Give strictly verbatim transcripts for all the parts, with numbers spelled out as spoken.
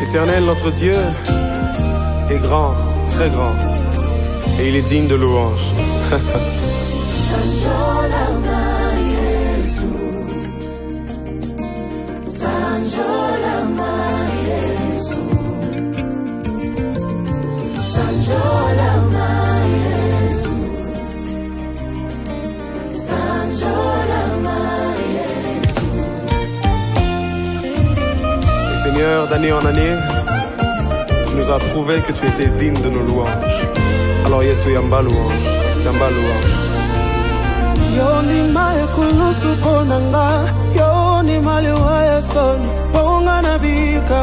L'Éternel, notre Dieu, est grand, très grand, et il est digne de louange. Seigneur, d'année en année, tu nous as prouvé que tu étais digne de nos louanges. Alors Yesu, yamba louange, yamba louange. Yoni mae kulusu konanga, yoni male waya soni, ponga nabika.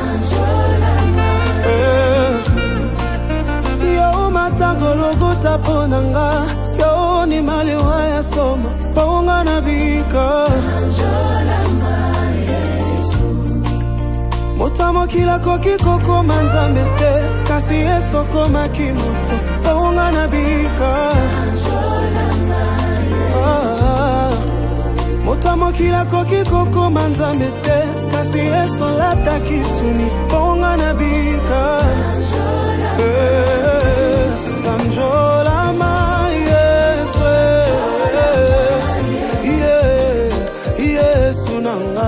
Yo matangologo taponanga, yoni male waya soma, ponga nabika. Motamo kila koki koko manzambete, kasi eso koma kimoto, ponga nabika. Ah, motamo kila koki koko manzambete, kasi eso lata kisuni, ponga nabika. Eh, Sanjola ma Yesu, yeah, Yesu nanga.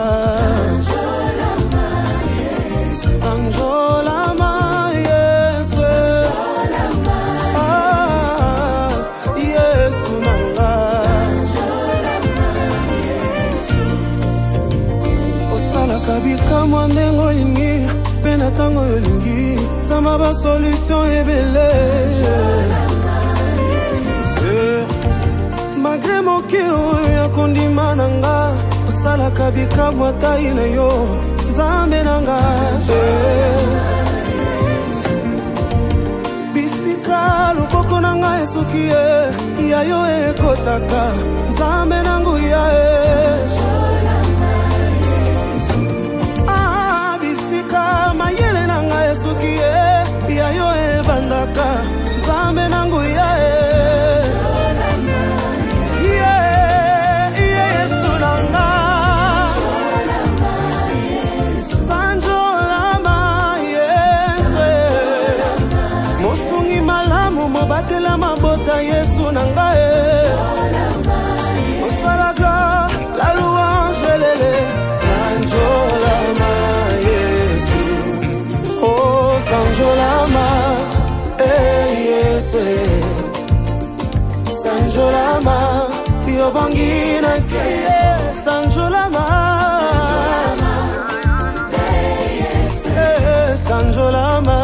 Kabika mwandengo lingi, pena tango yolingi, sama ba solution ebele. Magre moki oya kondima nanga, osala kabika mwata ina yo, zambe nanga. Bisika lupoko nanga esukie, iya yo ekotaka, zambe nangu ya e. Mayele nanga esukie, ya yo e bandaka, zambe nangu ya e. Yeah, yeah, Yesu nanga. Sanjola ma Yesu. Mosungi malamu mobatela mabota Yesu nanga e. Osalaga la louange lele. Sanjola ma Sanjolama, eh yes, Sanjolama, yo bangina ke Sanjolama, eh yes, Sanjolama,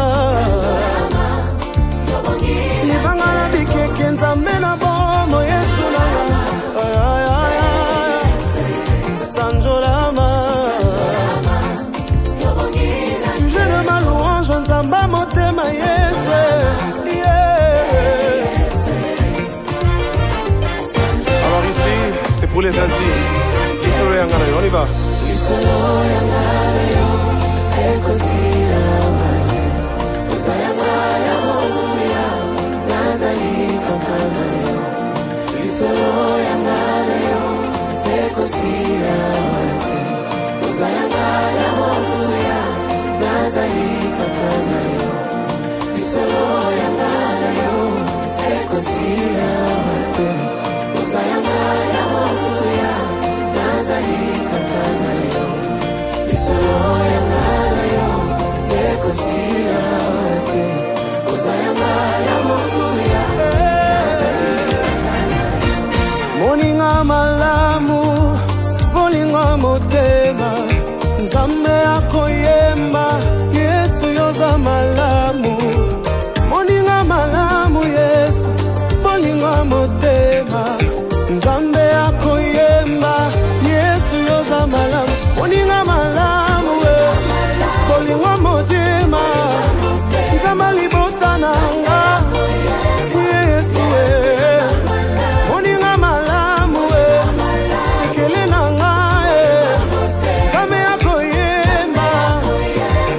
yo bangina. Ni bangana bike kenza mena bomo Yesu na, ay ay ay ay, Sanjolama. Nzamba motema Yesu, yeah. Alors ici, c'est pour les Antilles. Lisolo yangana yo, on y va. Lisolo yangana yo, ekosila wate. Uzayanga ya mokuya, nazali kankana yo. Lisolo yangana yo, ekosila wate. Uzayanga ya mokuya, nazali kankana yo. Lisolo yangana yo, ekosila wate. Uzayanga ya mokuya, nazali kankana yo. Lisolo yangana yo, ekosila wate. Uzayanga ya mokuya, moninga malamu, moninga motema, nzambe akoyemba, Yesu yoza malamu. Moninga malamu Yesu, moninga motema, nzambe akoyemba, Yesu yoza malamu. Moninga malamu we, moninga motema, nzambe libota nanga, Yesu we. Moninga malamu we, sekele nanga e, nzambe akoyemba,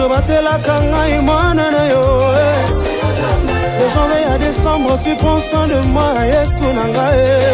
batelaka ngai mwana na yo. De janvier à décembre tu prends soin de moi, Yesu na ngai.